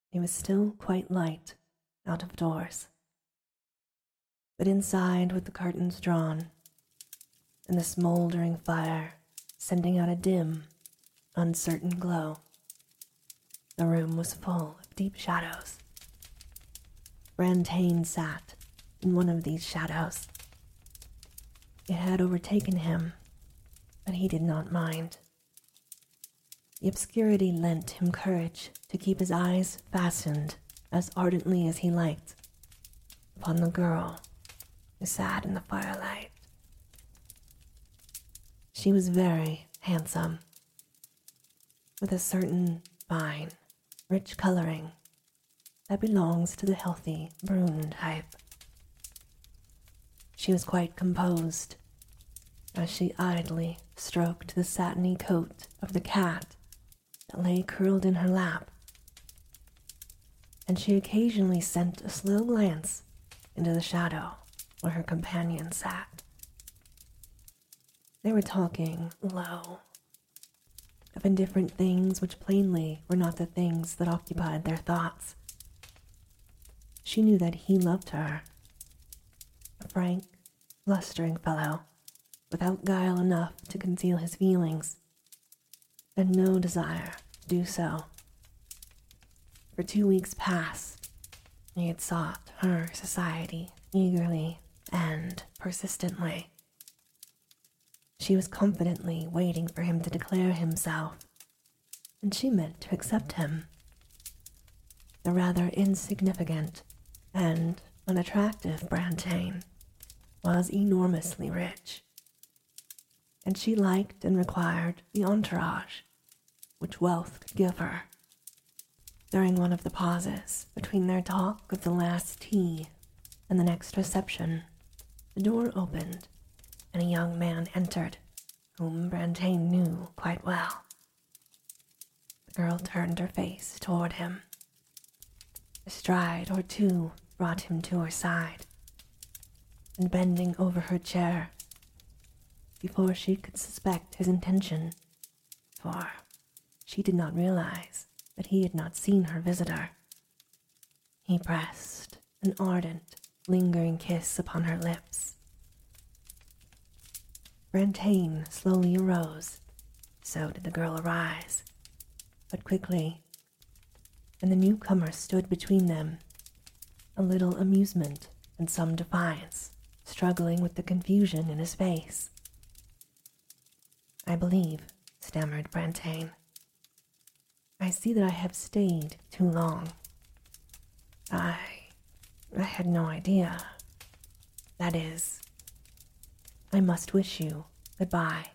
it was still quite light out of doors. But inside, with the curtains drawn and the smoldering fire sending out a dim, uncertain glow, the room was full of deep shadows. Brantain sat in one of these shadows. It had overtaken him, but he did not mind. The obscurity lent him courage to keep his eyes fastened as ardently as he liked upon the girl who sat in the firelight. She was very handsome, with a certain fine, rich coloring that belongs to the healthy brune type. She was quite composed as she idly stroked the satiny coat of the cat that lay curled in her lap, and she occasionally sent a slow glance into the shadow where her companion sat. They were talking low of indifferent things which plainly were not the things that occupied their thoughts. She knew that he loved her, a frank, blustering fellow, without guile enough to conceal his feelings, and no desire to do so. For 2 weeks past, he had sought her society eagerly and persistently. She was confidently waiting for him to declare himself, and she meant to accept him. The rather insignificant and unattractive Brantain was enormously rich, and she liked and required the entourage which wealth could give her. During one of the pauses between their talk of the last tea and the next reception, the door opened and a young man entered, whom Brantain knew quite well. The girl turned her face toward him. A stride or two brought him to her side, and bending over her chair, before she could suspect his intention, for she did not realize that he had not seen her visitor, he pressed an ardent, lingering kiss upon her lips. Brantain slowly arose, so did the girl arise, but quickly, and the newcomer stood between them, a little amusement and some defiance struggling with the confusion in his face. "I believe," stammered Brantain, "I see that I have stayed too long. I had no idea. That is, I must wish you goodbye."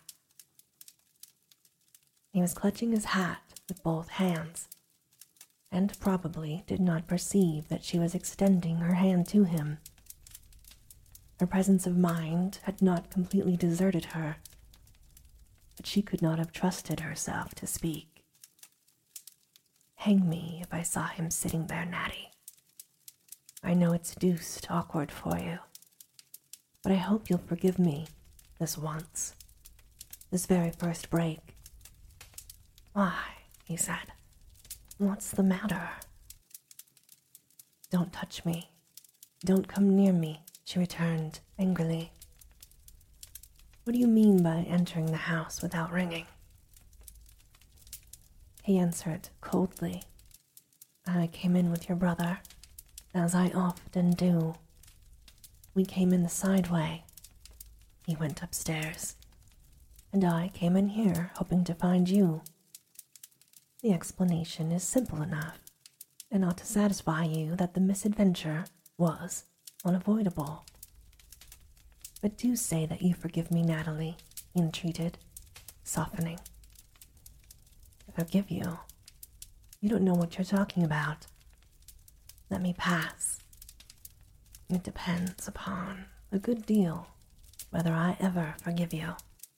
He was clutching his hat with both hands, and probably did not perceive that she was extending her hand to him. Her presence of mind had not completely deserted her, but she could not have trusted herself to speak. "Hang me if I saw him sitting there, Natty. I know it's deuced awkward for you, but I hope you'll forgive me this once, this very first break." "Why," he said, "what's the matter?" "Don't touch me. Don't come near me," she returned angrily. "What do you mean by entering the house without ringing?" He answered coldly, "I came in with your brother, as I often do. We came in the side way. He went upstairs, and I came in here hoping to find you. The explanation is simple enough, and ought to satisfy you that the misadventure was unavoidable." "But do say that you forgive me, Natalie," he entreated, softening. "Forgive you? You don't know what you're talking about. Let me pass. It depends upon a good deal whether I ever forgive you."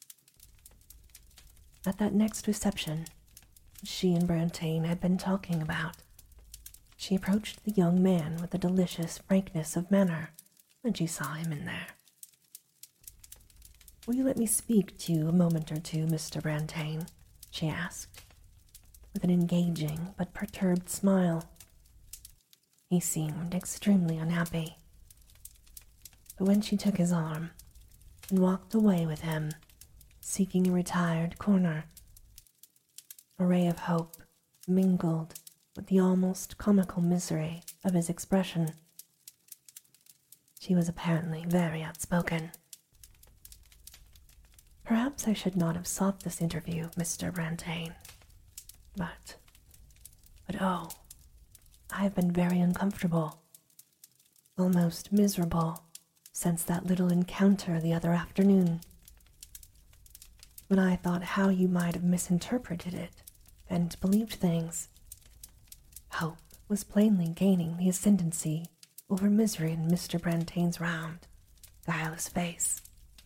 At that next reception, which she and Brantain had been talking about, she approached the young man with a delicious frankness of manner when she saw him in there. "Will you let me speak to you a moment or two, Mr. Brantain?" she asked, with an engaging but perturbed smile. He seemed extremely unhappy. But when she took his arm and walked away with him, seeking a retired corner, a ray of hope mingled with the almost comical misery of his expression. She was apparently very outspoken. Perhaps I should not have sought this interview, Mr. Brantain. But oh, I have been very uncomfortable, almost miserable, since that little encounter the other afternoon, when I thought how you might have misinterpreted it and believed things. Hope was plainly gaining the ascendancy over misery in Mr. Brantain's round, guileless face.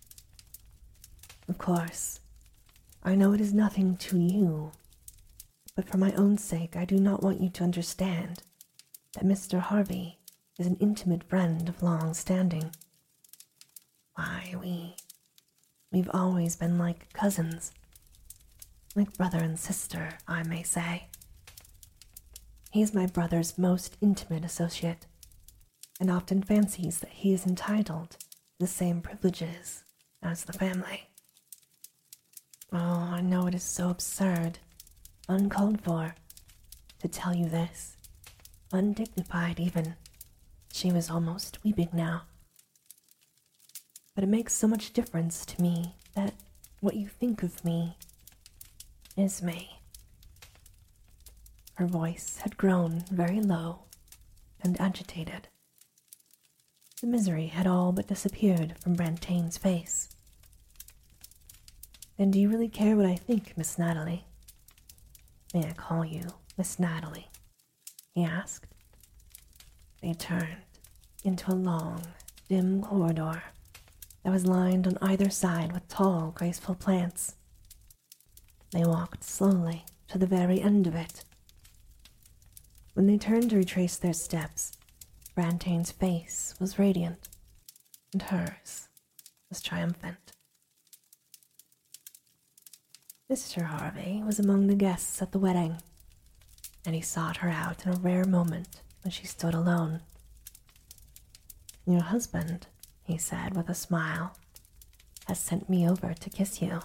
Of course, I know it is nothing to you, but for my own sake I do not want you to understand that Mr. Harvey is an intimate friend of long standing. Why, we've always been like cousins, like brother and sister, I may say. He's my brother's most intimate associate, and often fancies that he is entitled to the same privileges as the family. Oh, I know it is so absurd, uncalled for, to tell you this, undignified even. She was almost weeping now. But it makes so much difference to me that what you think of me is me. Her voice had grown very low and agitated. The misery had all but disappeared from Brantain's face. "Then do you really care what I think, Miss Natalie? May I call you Miss Natalie?" he asked. They turned into a long, dim corridor that was lined on either side with tall, graceful plants. They walked slowly to the very end of it. When they turned to retrace their steps, Brantain's face was radiant, and hers was triumphant. Mr. Harvey was among the guests at the wedding, and he sought her out in a rare moment when she stood alone. "Your husband," he said with a smile, "has sent me over to kiss you."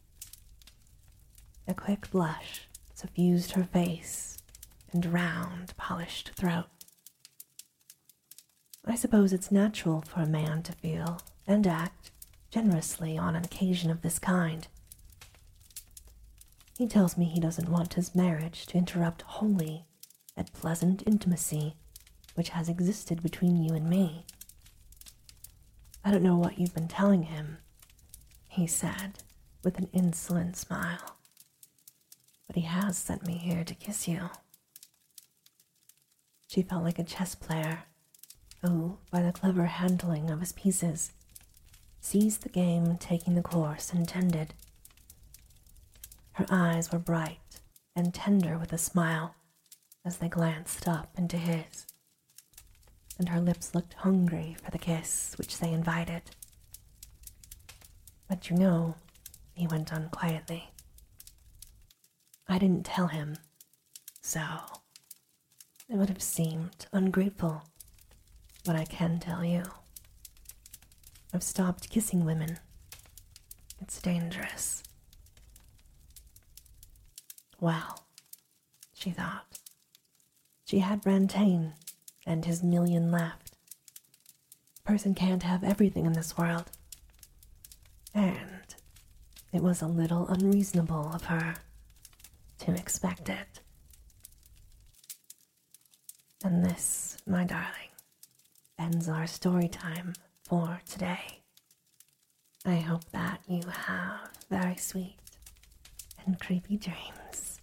A quick blush suffused her face and round, polished throat. "I suppose it's natural for a man to feel and act generously on an occasion of this kind. He tells me he doesn't want his marriage to interrupt wholly that pleasant intimacy which has existed between you and me. I don't know what you've been telling him," he said with an insolent smile, "but he has sent me here to kiss you." She felt like a chess player who, by the clever handling of his pieces, sees the game taking the course intended. Her eyes were bright and tender with a smile as they glanced up into his, and her lips looked hungry for the kiss which they invited. "But you know," he went on quietly, "I didn't tell him, so it would have seemed ungrateful, but I can tell you. I've stopped kissing women. It's dangerous." Well, she thought, she had Brantain and his million left. A person can't have everything in this world. And it was a little unreasonable of her to expect it. And this, my darling, ends our story time for today. I hope that you have very sweet and creepy dreams.